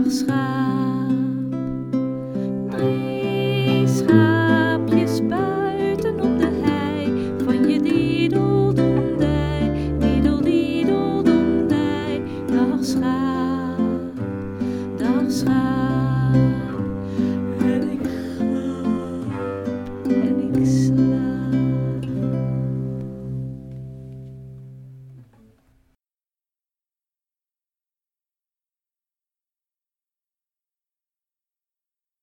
Dag schaap. 3 schaapjes buiten op de hei, van je diedeldoendij, diedeldoendij. Dag schaap, dag schaap.